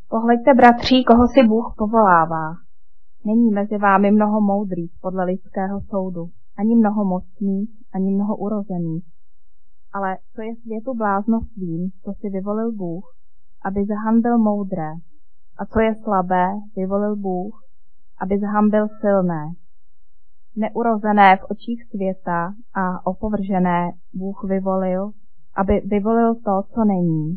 Pohleďte, bratří, koho si Bůh povolává. Není mezi vámi mnoho moudrých podle lidského soudu, ani mnoho mocných, ani mnoho urozených. Ale co je světu bláznostvím, to si vyvolil Bůh, aby zhanbil moudré. A co je slabé, vyvolil Bůh, aby zhanbil silné. Neurozené v očích světa a opovržené Bůh vyvolil, aby vyvolil to, co není.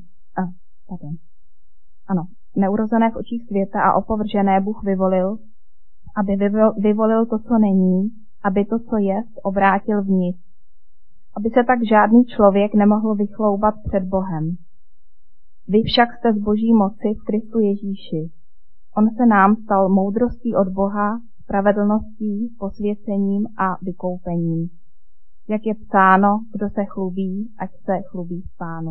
Neurozené v očích světa a opovržené Bůh vyvolil, aby vyvolil to, co není, aby to, co je, obrátil v nic. Aby se tak žádný člověk nemohl vychloubat před Bohem. Vy však jste z Boží moci v Kristu Ježíši. On se nám stal moudrostí od Boha, spravedlností, posvěcením a vykoupením. Jak je psáno, kdo se chlubí, ať se chlubí v Pánu.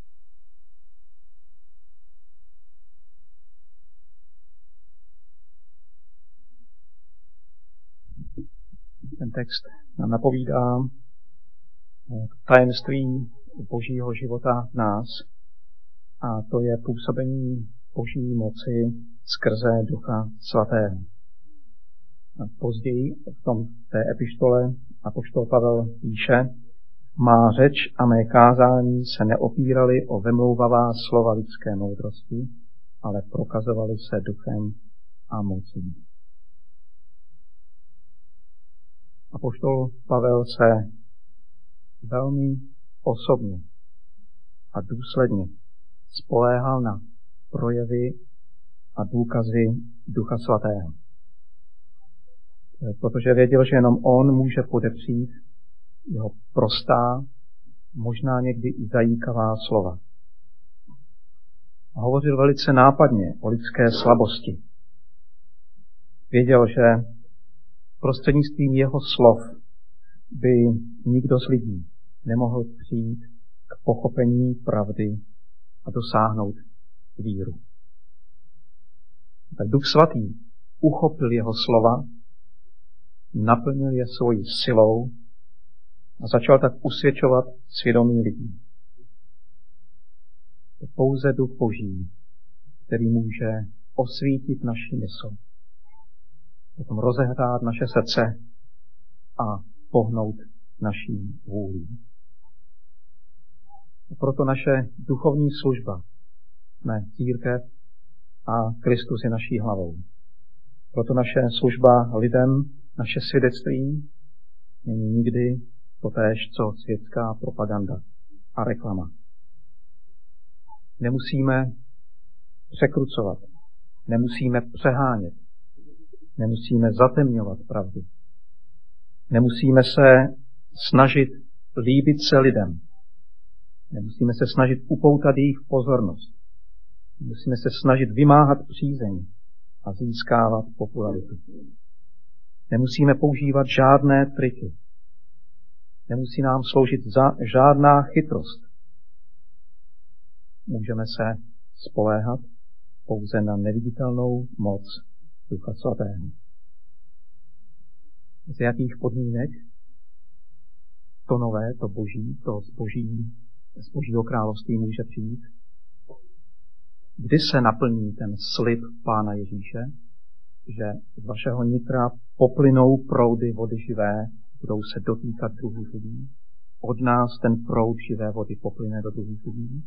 Ten text nám napovídá tajemství Božího života v nás, a to je působení Boží moci skrze Ducha Svatého. A později v té epištole apoštol Pavel píše: má řeč a mé kázání se neopíraly o vymlouvavá slova lidské moudrosti, ale prokazovaly se duchem a mocí. Apoštol Pavel se velmi osobně a důsledně spoléhal na projevy a důkazy Ducha Svatého. Protože věděl, že jenom on může podepřít jeho prostá, možná někdy i zajíkavá slova. Hovořil velice nápadně o lidské slabosti. Věděl, že prostřednictvím jeho slov by nikdo z lidí nemohl přijít k pochopení pravdy a dosáhnout víru. Tak Duch Svatý uchopil jeho slova, naplnil je svojí silou a začal tak usvědčovat svědomí lidí. Je pouze Duch Boží, který může osvítit naši mysl, potom rozehrát naše srdce a pohnout naší vůlí. A proto naše duchovní služba, jsme církev a Kristus je naší hlavou. Proto naše služba lidem, naše svědectví není nikdy totéž, co světská propaganda a reklama. Nemusíme překrucovat, nemusíme přehánět, nemusíme zatemňovat pravdu. Nemusíme se snažit líbit se lidem. Nemusíme se snažit upoutat jejich pozornost. Musíme se snažit vymáhat přízeň a získávat popularitu. Nemusíme používat žádné triky. Nemusí nám sloužit žádná chytrost. Můžeme se spoléhat pouze na neviditelnou moc Ducha Svatého. Z jakých podmínek to nové, to boží, to z Božího království může přijít? Kdy se naplní ten slib Pána Ježíše, že z vašeho nitra poplynou proudy vody živé, budou se dotýkat druhů lidí? Od nás ten proud živé vody poplyne do druhých lidí?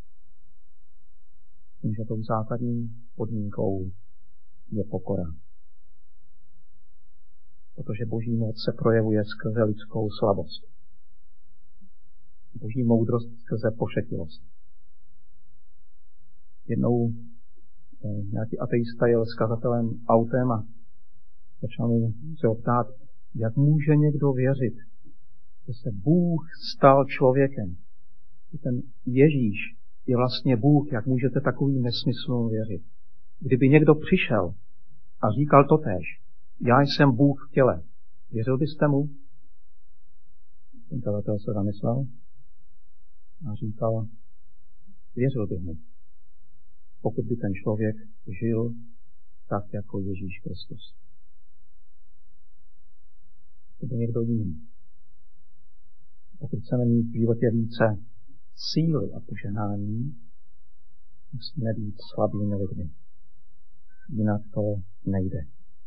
Tím, že tou základní podmínkou je pokora. Protože Boží moc se projevuje skrze lidskou slabost. Boží moudrost skrze pošetilost. Jednou nějaký ateista jel s kazatelem autem a začal mu se optát, jak může někdo věřit, že se Bůh stal člověkem. Že ten Ježíš je vlastně Bůh, jak můžete takovým nesmyslům věřit. Kdyby někdo přišel a říkal totéž, já jsem Bůh v těle, věřil byste mu? Ten kazatel se zamyslel a říkal, věřil bych mu, pokud by ten člověk žil tak, jako Ježíš Kristus. To by někdo jiný. Pokud chceme mít v životě více síly a požehnání, Musíme být slabými lidmi. Jinak to nejde.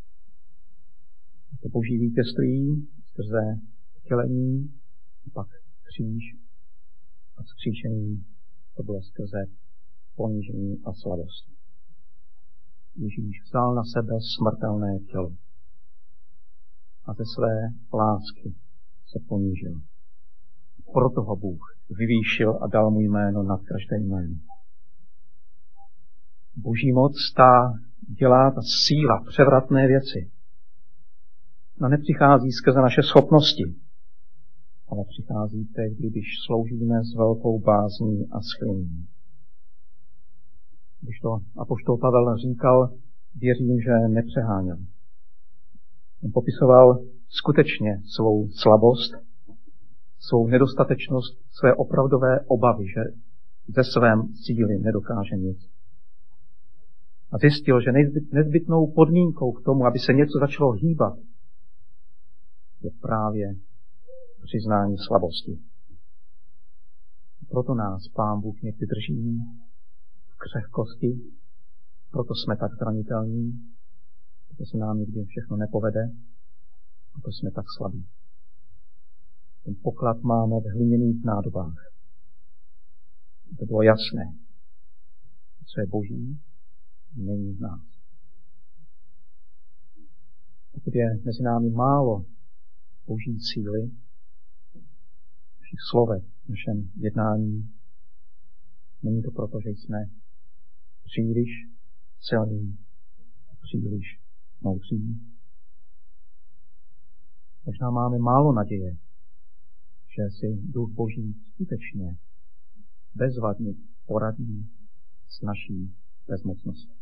To boží vítězství skrze vtělení, pak kříž a vzkříšení to bylo skrze ponížení a slabost. Ježíš vzal na sebe smrtelné tělo a ze své lásky se ponížil. Proto ho Bůh vyvýšil a dal mu jméno nad každé jméno. Boží moc dělá ta síla převratné věci. No nepřichází skrze naše schopnosti, ale přichází tehdy, když sloužíme s velkou bázní a schylněním. Když to apoštol Pavel říkal, věřím, že nepřeháněl. On popisoval skutečně svou slabost, svou nedostatečnost, své opravdové obavy, že ze svém síly nedokáže nic. A zjistil, že nezbytnou podmínkou k tomu, aby se něco začalo hýbat, je právě přiznání slabosti. Proto nás Pán Bůh někdy drží v křehkosti, proto jsme tak zranitelní, proto se nám nikdy všechno nepovede, proto jsme tak slabí. Ten poklad máme v hliněných nádobách. To bylo jasné. Co je boží, není v nás. Pokud je mezi námi málo boží síly, v našich slovech, v našem jednání, není to proto, že jsme příliš silní, příliš moudří. Možná máme málo naděje, že si Duch Boží skutečně bezvadně poradí s naší bezmocností.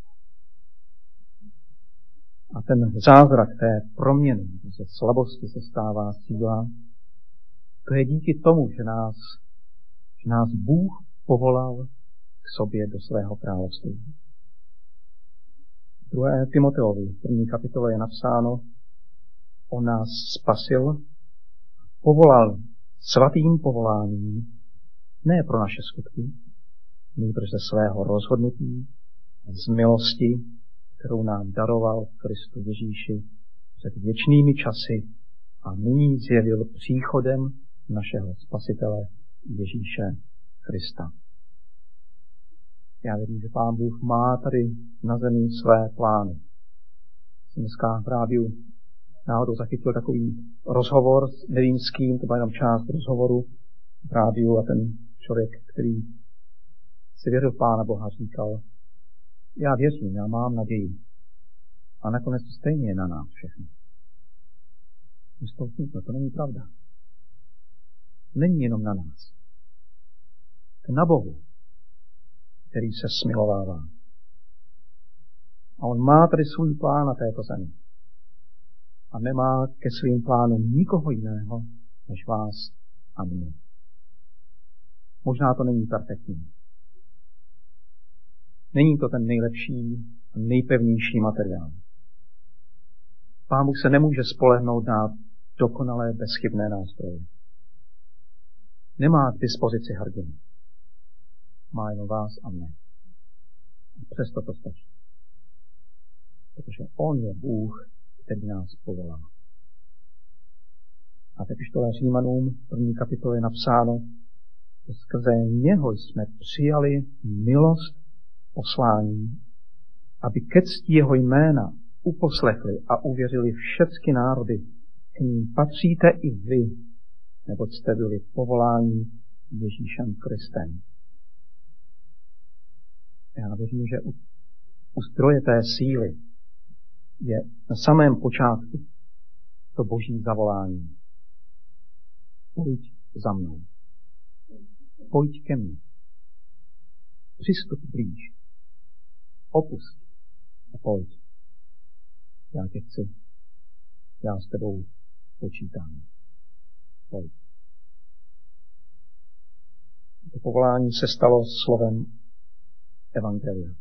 A ten zázrak té proměny, že ze slabosti se stává síla, to je díky tomu, že nás Bůh povolal k sobě do svého království. V 2. Timoteovi, v 1. kapitole je napsáno, on nás spasil, povolal svatým povoláním, ne pro naše skutky, nýbrž ze svého rozhodnutí, z milosti, kterou nám daroval v Kristu Ježíši před věčnými časy a nyní zjevil příchodem našeho Spasitele Ježíše Krista. Já věřím, že Pán Bůh má tady na zemi své plány. Dneska v rádiu náhodou zachytil takový rozhovor, nevím s kým, to byla jenom část rozhovoru v rádiu a ten člověk, který si věřil Pána Boha, říkal, já věřím, já mám naději. A nakonec to stejně je na nás všechny. To není pravda. Není jenom na nás. To je na Bohu, který se smilovává. A on má tady svůj plán na této zemi. A nemá ke svým plánům nikoho jiného, než vás a mě. Možná to není perfektní. Není to ten nejlepší a nejpevnější materiál. Pán Bůh se nemůže spolehnout na dokonalé, bezchybné nástroje. Nemá k dispozici hrdinu. Má jen vás a mne. A přesto to stačí. Protože on je Bůh, který nás povolá. A v epištole Římanům v 1. kapitole je napsáno, že skrze něho jsme přijali milost poslání, aby ke cti jeho jména uposlechli a uvěřili všechny národy. K ním patříte i vy, neboť jste byli povoláni Ježíšem Kristem. Já věřím, že u zdroje té síly je na samém počátku to boží zavolání. Pojď za mnou. Pojď ke mně. Přistup blíž. Opust a pojď. Já tě chci. Já s tebou počítám. Pojď. To povolání se stalo slovem evangelia.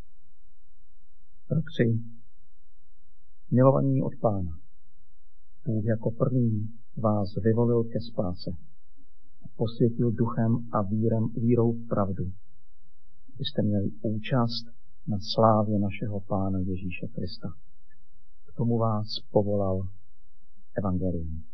Rok 3. Milovaní od Pána, Bůh jako první vás vyvolil ke spáse, posvětil duchem a vírou v pravdu, byste měli účast na slávě našeho Pána Ježíše Krista. K tomu vás povolal evangelium.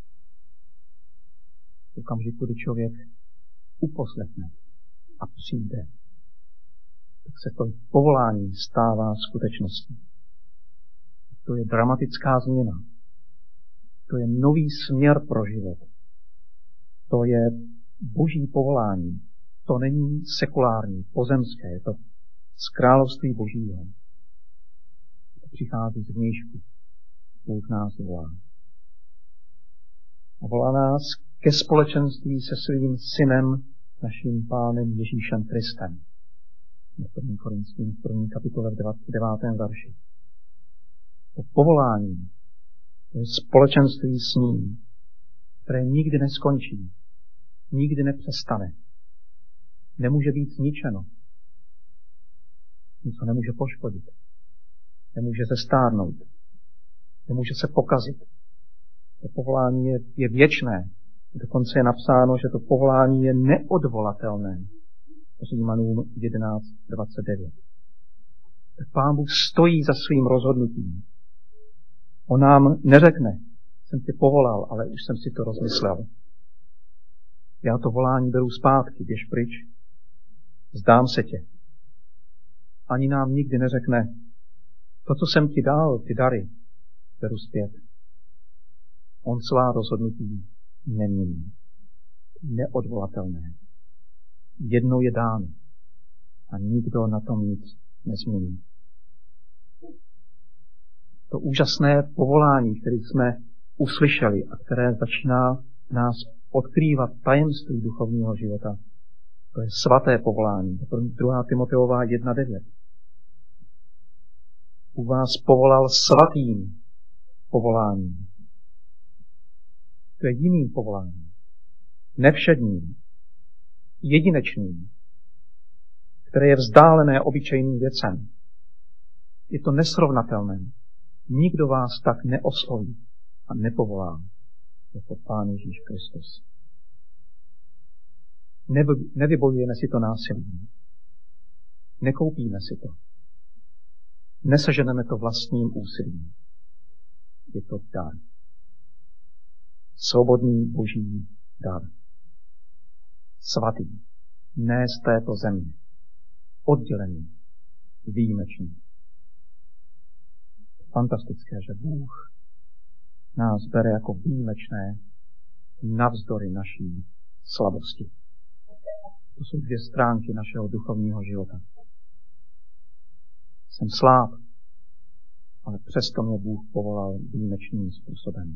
V okamžiku, kdy člověk uposlechne a přijde, tak se to povolání stává skutečností. To je dramatická změna. To je nový směr pro život. To je boží povolání. To není sekulární, pozemské, je to z království božího. To přichází z vnějšku. Bůh nás volá. A volá nás ke společenství se svým synem, naším Pánem Ježíšem Kristem. V 1. Korinským 1. kapitole v 9. verši. To povolání, to je společenství s ním, které nikdy neskončí, nikdy nepřestane. Nemůže být zničeno. Nic ho nemůže poškodit. Nemůže zestárnout. Nemůže se pokazit. To povolání je věčné. Dokonce je napsáno, že to povolání je neodvolatelné. Římanům 11:29. Tak Pán Bůh stojí za svým rozhodnutím. On nám neřekne, jsem tě povolal, ale už jsem si to rozmyslel. Já to volání beru zpátky, běž pryč. Vzdám se tě. Ani nám nikdy neřekne, to, co jsem ti dal, ty dary, beru zpět. On svá rozhodnutí nemění. Neodvolatelné. Jednou je dáno a nikdo na tom nic nezmění. To úžasné povolání, které jsme uslyšeli a které začíná nás odkrývat tajemství duchovního života, to je svaté povolání. 2. Timoteová 1:9. U vás povolal svatým povoláním. To je jiným povoláním. Nevšedním. Jedinečným. Které je vzdálené obyčejným věcem. Je to nesrovnatelné. Nikdo vás tak neosloví a nepovolá jako Pán Ježíš Kristus. Nevybojujeme si to násilím. Nekoupíme si to. Neseženeme to vlastním úsilím. Je to dar. Svobodný boží dar. Svatý. Ne z této země. Oddělený. Výjimečný. Fantastické, že Bůh nás bere jako výjimečné navzdory naší slabosti. To jsou 2 stránky našeho duchovního života. Jsem sláb, ale přesto mě Bůh povolal výjimečným způsobem.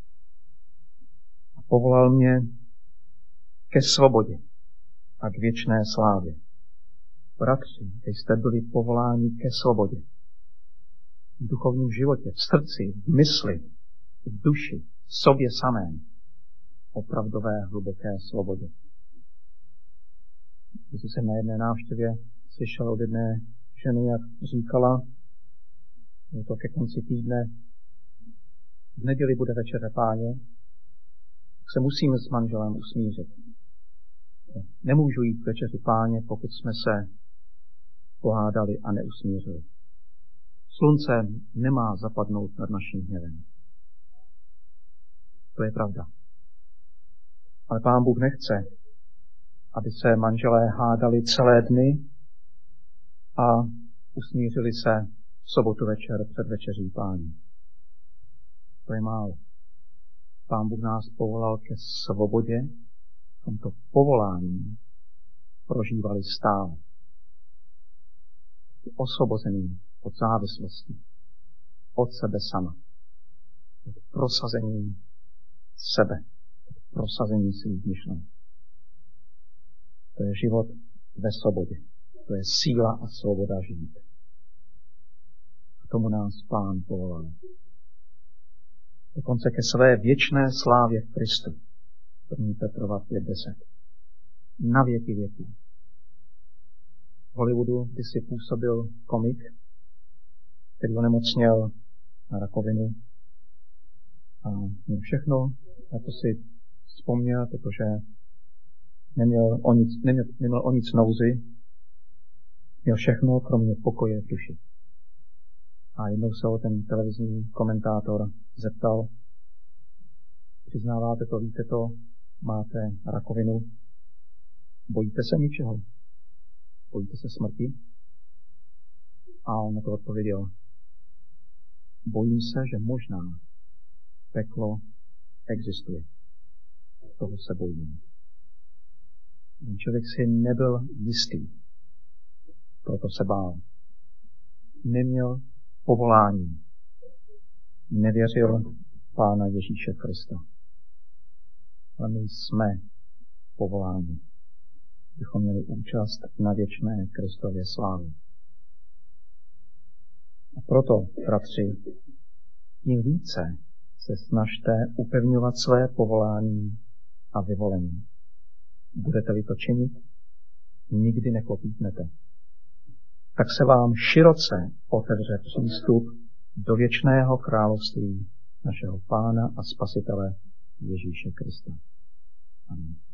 A povolal mě ke svobodě a k věčné slávě. Bratři, vy jste byli povoláni ke svobodě. V duchovním životě, v srdci, v mysli, v duši, v sobě samém. Opravdové hluboké svobodě. Když jsem na jedné návštěvě slyšel od jedné ženy, jak říkala, je to ke konci týdne, v neděli bude večeře Páně, tak se musíme s manželem usmířit. Nemůžu jít k večeři Páně, pokud jsme se pohádali a neusmířili. Slunce nemá zapadnout nad naším hněvem. To je pravda. Ale Pán Bůh nechce, aby se manželé hádali celé dny a usmířili se v sobotu večer před večeří Páně. To je málo. Pán Bůh nás povolal ke svobodě, v tomto povolání prožívali stále. Osvobozený od závislosti, od sebe sama, od prosazení sebe, od prosazení svých myšlenek. To je život ve svobodě. To je síla a svoboda žít. K tomu nás Pán povolal. Dokonce ke své věčné slávě v Kristu. 1. Petrova 5:10. Na věky věků. V Hollywoodu kdysi působil komik, který onemocněl na rakovinu. A měl všechno, na to si vzpomněl, protože neměl o nic nouzy. Měl všechno, kromě pokoje v duši. A jednou se ho ten televizní komentátor zeptal, přiznáváte to, víte to, máte rakovinu, bojíte se ničeho? Bojíte se smrti? A on na to odpověděl, bojím se, že možná peklo existuje. Toho se bojím. Ten člověk si nebyl jistý, proto se bál. Neměl povolání. Nevěřil Pána Ježíše Krista. Ale my jsme povoláni, bychom měli účast na věčné Kristově slávě. A proto, bratři, tím více se snažte upevňovat své povolání a vyvolení. Budete-li to činit, nikdy neklopítnete. Tak se vám široce otevře přístup do věčného království našeho Pána a Spasitele Ježíše Krista. Amen.